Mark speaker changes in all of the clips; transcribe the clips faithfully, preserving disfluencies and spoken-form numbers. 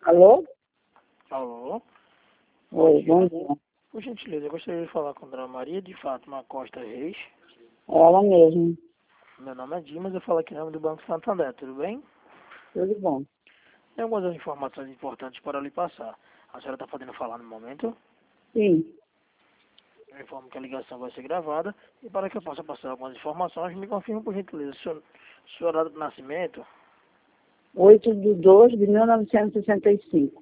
Speaker 1: Alô?
Speaker 2: Alô?
Speaker 1: Oi, bom dia.
Speaker 2: Por gentileza, eu gostaria de falar com a Dona Maria de Fátima Costa Reis.
Speaker 1: É ela mesmo.
Speaker 2: Meu nome é Dimas, eu falo aqui em nome do Banco Santander, tudo bem?
Speaker 1: Tudo bom.
Speaker 2: Tem algumas informações importantes para lhe passar. A senhora está podendo falar no momento?
Speaker 1: Sim.
Speaker 2: Eu informo que a ligação vai ser gravada e para que eu possa passar algumas informações, me confirme por gentileza seu, sua data de nascimento.
Speaker 1: oito de dois de mil novecentos e sessenta e cinco.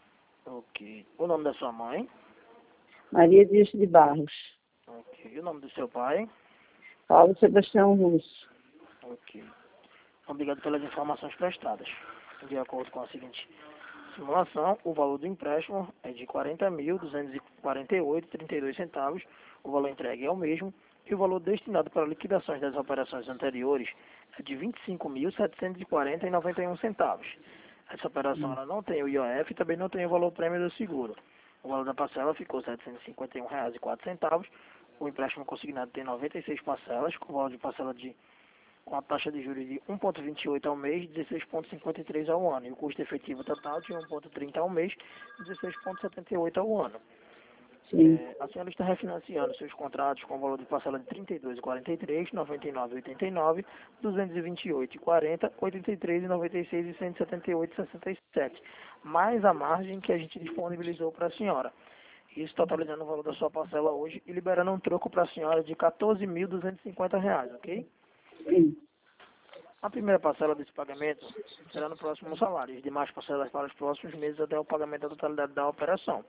Speaker 2: Ok. O nome da sua mãe?
Speaker 1: Maria Dias de Barros.
Speaker 2: Ok. O nome do seu pai?
Speaker 1: Paulo Sebastião Russo.
Speaker 2: Ok. Obrigado pelas informações prestadas. De acordo com a seguinte simulação, o valor do empréstimo é de quarenta mil duzentos e quarenta e oito vírgula trinta e dois centavos, o valor entregue é o mesmo, e o valor destinado para liquidações das operações anteriores é de vinte e cinco mil setecentos e quarenta vírgula noventa e um centavos. Essa operação ela não tem o I O F e também não tem o valor prêmio do seguro. O valor da parcela ficou setecentos e cinquenta e um reais e quatro centavos. O empréstimo consignado tem noventa e seis parcelas, com valor de parcela de com a taxa de juros de um vírgula vinte e oito ao mês, dezesseis vírgula cinquenta e três ao ano. E o custo efetivo total de um vírgula trinta ao mês, dezesseis vírgula setenta e oito ao ano.
Speaker 1: Sim.
Speaker 2: É, a senhora está refinanciando seus contratos com valor de parcela de trinta e dois vírgula quarenta e três, noventa e nove vírgula oitenta e nove, duzentos e vinte e oito vírgula quarenta, oitenta e três vírgula noventa e seis e cento e setenta e oito vírgula sessenta e sete, mais a margem que a gente disponibilizou para a senhora. Isso totalizando o valor da sua parcela hoje e liberando um troco para a senhora de quatorze mil duzentos e cinquenta reais, ok?
Speaker 1: Sim.
Speaker 2: A primeira parcela desse pagamento será no próximo salário, e as demais parcelas para os próximos meses até o pagamento da totalidade da operação.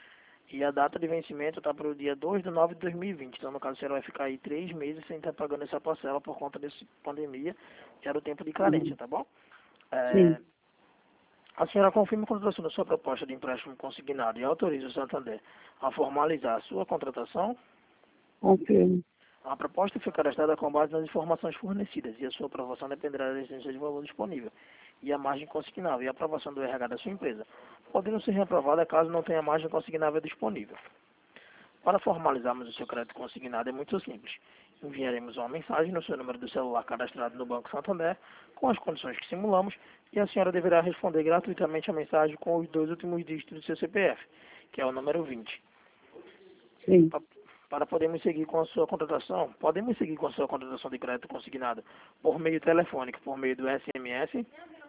Speaker 2: E a data de vencimento está para o dia dois de nove de dois mil e vinte. Então, no caso, a senhora vai ficar aí três meses sem estar pagando essa parcela por conta dessa pandemia, que era o tempo de carência,
Speaker 1: Uhum.
Speaker 2: tá bom?
Speaker 1: Sim.
Speaker 2: É, a senhora confirma a contratação da sua proposta de empréstimo consignado e autoriza o Santander a formalizar a sua contratação.
Speaker 1: Confirmo.
Speaker 2: A proposta foi cadastrada com base nas informações fornecidas e a sua aprovação dependerá da existência de valor disponível e a margem consignável e a aprovação do R H da sua empresa, podendo ser reprovada caso não tenha margem consignável disponível. Para formalizarmos o seu crédito consignado é muito simples. Enviaremos uma mensagem no seu número do celular cadastrado no Banco Santander com as condições que simulamos e a senhora deverá responder gratuitamente a mensagem com os dois últimos dígitos do seu C P F, que é o número vinte.
Speaker 1: Sim.
Speaker 2: Para podermos seguir com a sua contratação, podemos seguir com a sua contratação de crédito consignado por meio telefônico, por meio do S M S.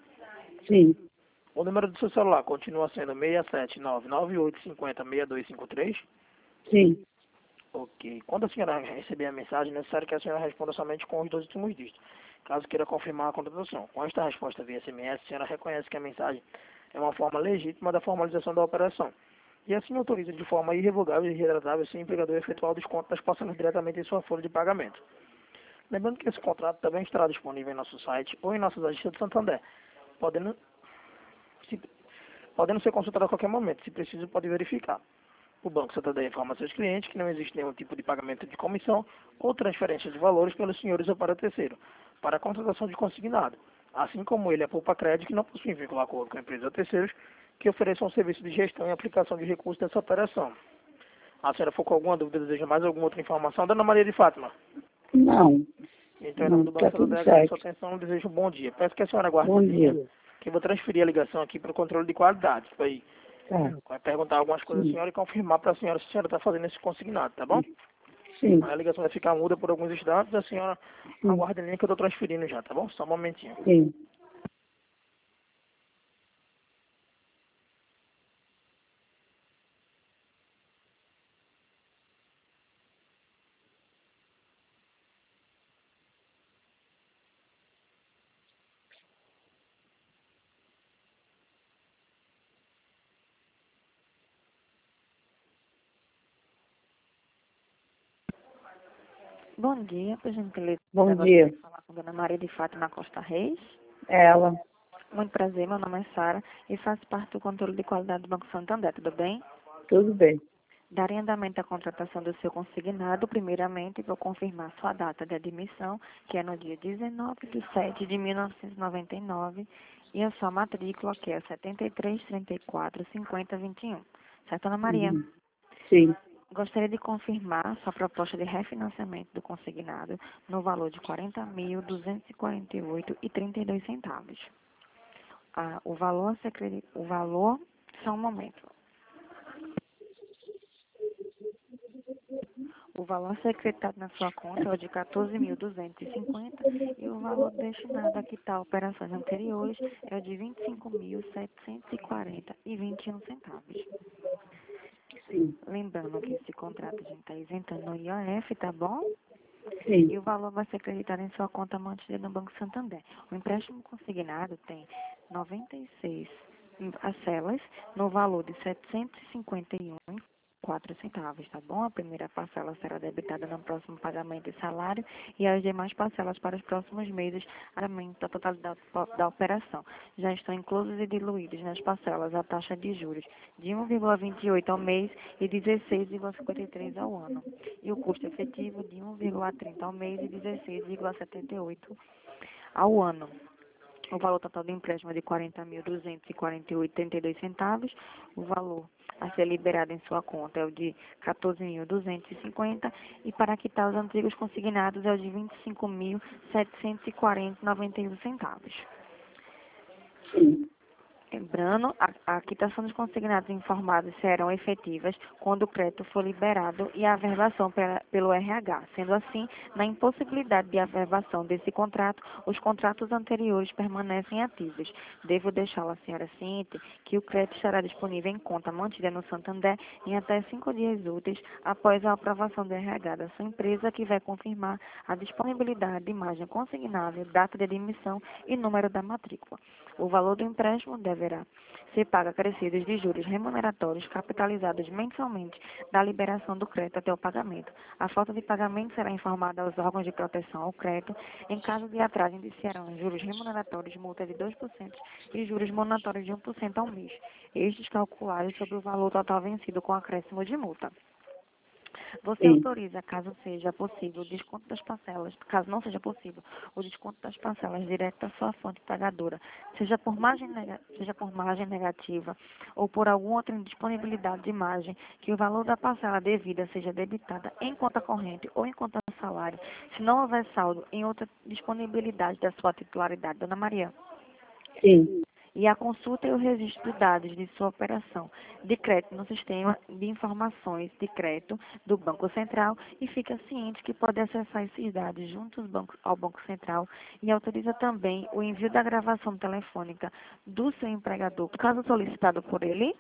Speaker 1: Sim.
Speaker 2: O número do seu celular continua sendo seis sete nove nove oito cinco zero seis dois cinco três.
Speaker 1: Sim.
Speaker 2: Ok. Quando a senhora receber a mensagem, é necessário que a senhora responda somente com os dois últimos dígitos, caso queira confirmar a contratação. Com esta resposta via S M S, a senhora reconhece que a mensagem é uma forma legítima da formalização da operação. E assim autoriza de forma irrevogável e irretratável seu empregador a efetuar o desconto das parcelas diretamente em sua folha de pagamento. Lembrando que esse contrato também estará disponível em nosso site ou em nossas agências de Santander, podendo, se, podendo ser consultado a qualquer momento. Se preciso, pode verificar. O Banco Santander informa a seus clientes que não existe nenhum tipo de pagamento de comissão ou transferência de valores pelos senhores ou para terceiro, para a contratação de consignado, assim como ele é poupa crédito que não possui vínculo acordo com a empresa ou terceiros que ofereçam um serviço de gestão e aplicação de recursos dessa operação. A senhora for com alguma dúvida, deseja mais alguma outra informação? Dona Maria de Fátima.
Speaker 1: Não.
Speaker 2: Então, em nome
Speaker 1: Não.
Speaker 2: do Banco
Speaker 1: Tá tudo
Speaker 2: Santander, agradeço a
Speaker 1: certo.
Speaker 2: sua atenção e desejo um bom dia. Peço que a senhora aguarde
Speaker 1: Bom
Speaker 2: em
Speaker 1: dia.
Speaker 2: linha, que eu vou transferir a ligação aqui para o controle de qualidade. Vai,
Speaker 1: Tá.
Speaker 2: vai perguntar algumas coisas à
Speaker 1: Sim.
Speaker 2: senhora e confirmar para a senhora se a senhora está fazendo esse consignado, tá bom?
Speaker 1: Sim.
Speaker 2: A ligação vai ficar muda por alguns instantes, a senhora
Speaker 1: Sim.
Speaker 2: aguarde em linha que eu estou transferindo já, tá bom? Só um momentinho.
Speaker 1: Sim.
Speaker 3: Bom dia, por gentileza.
Speaker 1: Bom
Speaker 3: Eu gostaria
Speaker 1: dia.
Speaker 3: de falar com a Dona Maria de Fátima Costa Reis.
Speaker 1: Ela.
Speaker 3: Muito prazer, meu nome é Sara e faço parte do controle de qualidade do Banco Santander, tudo bem?
Speaker 1: Tudo bem.
Speaker 3: Darei andamento à contratação do seu consignado. Primeiramente, vou confirmar sua data de admissão, que é no dia dezenove de setembro de mil novecentos e noventa e nove, e a sua matrícula, que é setenta e três, trinta e quatro, cinquenta, vinte e um. Certo, Ana Maria?
Speaker 1: Uhum. Sim.
Speaker 3: Gostaria de confirmar sua proposta de refinanciamento do consignado no valor de quarenta mil duzentos e quarenta e oito reais e trinta e dois centavos. a, o valor, a ser credi- o valor, só um momento. O valor a ser creditado na sua conta é o de quatorze mil duzentos e cinquenta e o valor destinado a quitar operações anteriores é o de vinte e cinco mil setecentos e quarenta e vinte e um centavos.
Speaker 1: Sim,
Speaker 3: Lembrando que esse contrato a gente está isentando no I O F, tá bom?
Speaker 1: sim,
Speaker 3: E o valor vai ser acreditado em sua conta mantida no Banco Santander. O empréstimo consignado tem noventa e seis parcelas no valor de setecentos e cinquenta e um reais e quatro centavos, tá bom? A primeira parcela será debitada no próximo pagamento de salário e as demais parcelas para os próximos meses, pagamento da totalidade da operação. Já estão inclusos e diluídos nas parcelas a taxa de juros de um vírgula vinte e oito ao mês e dezesseis vírgula cinquenta e três ao ano, e o custo efetivo de um vírgula trinta ao mês e dezesseis vírgula setenta e oito ao ano. O valor total do empréstimo é de quarenta mil duzentos e quarenta e oito vírgula trinta e dois centavos. O valor a ser liberado em sua conta é o de quatorze mil duzentos e cinquenta e para quitar os antigos consignados é o de vinte e cinco mil setecentos e quarenta vírgula noventa e um centavos.
Speaker 1: sim,
Speaker 3: Lembrando, a, a quitação dos consignados informados serão efetivas quando o crédito for liberado e a averbação pela, pelo R H. Sendo assim, na impossibilidade de averbação desse contrato, os contratos anteriores permanecem ativos. Devo deixá-la, senhora ciente, que o crédito estará disponível em conta mantida no Santander em até cinco dias úteis após a aprovação do R H da sua empresa, que vai confirmar a disponibilidade de imagem consignável, data de admissão e número da matrícula. O valor do empréstimo deverá ser pago acrescidos de juros remuneratórios capitalizados mensalmente da liberação do crédito até o pagamento. A falta de pagamento será informada aos órgãos de proteção ao crédito. Em caso de atraso, indiciarão juros remuneratórios, multa de dois por cento e juros monatórios de um por cento ao mês. Estes calculados sobre o valor total vencido com acréscimo de multa. Você
Speaker 1: sim,
Speaker 3: autoriza, caso seja possível, o desconto das parcelas, caso não seja possível, o desconto das parcelas direto da sua fonte pagadora, seja por margem, nega- seja por margem negativa ou por alguma outra indisponibilidade de margem, que o valor da parcela devida seja debitada em conta corrente ou em conta salário, se não houver saldo em outra disponibilidade da sua titularidade. Dona Maria.
Speaker 1: sim,
Speaker 3: E a consulta e o registro de dados de sua operação de crédito no sistema de informações de crédito do Banco Central e fica ciente que pode acessar esses dados juntos ao Banco, ao Banco Central e autoriza também o envio da gravação telefônica do seu empregador, caso solicitado por ele.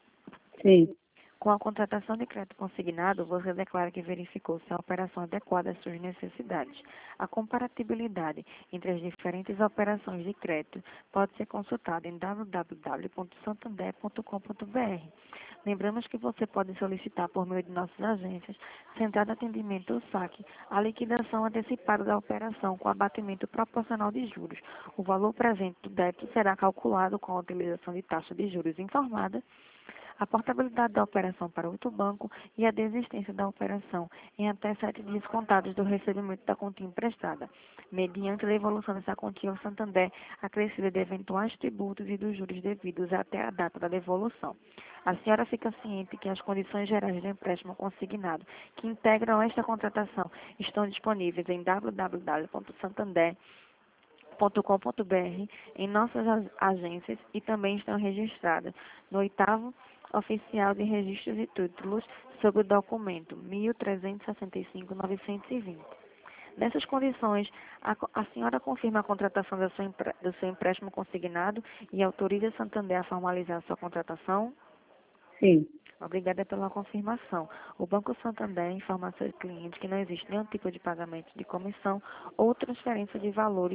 Speaker 1: sim,
Speaker 3: Com a contratação de crédito consignado, você declara que verificou se a operação é adequada às suas necessidades. A comparatibilidade entre as diferentes operações de crédito pode ser consultada em w w w ponto santander ponto com ponto b r. Lembramos que você pode solicitar por meio de nossas agências, Central de Atendimento ou saque, a liquidação antecipada da operação com abatimento proporcional de juros. O valor presente do débito será calculado com a utilização de taxa de juros informada, a portabilidade da operação para outro banco e a desistência da operação em até sete dias contados do recebimento da quantia emprestada, mediante a devolução dessa quantia ao Santander, acrescida de eventuais tributos e dos juros devidos até a data da devolução. A senhora fica ciente que as condições gerais do empréstimo consignado que integram esta contratação estão disponíveis em w w w ponto santander ponto com ponto b r em nossas agências e também estão registradas no oitavo Oficial de Registros e Títulos sob o documento mil trezentos e sessenta e cinco ponto novecentos e vinte. Nessas condições, a, a senhora confirma a contratação do seu, empre, do seu empréstimo consignado e autoriza a Santander a formalizar a sua contratação?
Speaker 1: sim.
Speaker 3: Obrigada pela confirmação. O Banco Santander informa a seus clientes que não existe nenhum tipo de pagamento de comissão ou transferência de valores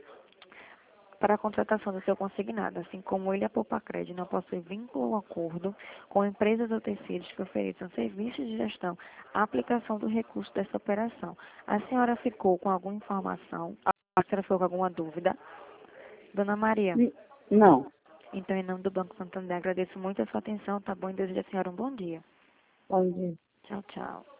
Speaker 3: para a contratação do seu consignado, assim como ele, a Poupacred, não possui vínculo ou acordo com empresas ou terceiros que ofereçam serviços de gestão à aplicação do recurso dessa operação. A senhora ficou com alguma informação? A senhora ficou com alguma dúvida? Dona Maria,
Speaker 1: Não.
Speaker 3: então, em nome do Banco Santander, agradeço muito a sua atenção, tá bom? E desejo à senhora um bom dia.
Speaker 1: Bom dia.
Speaker 3: Tchau, tchau.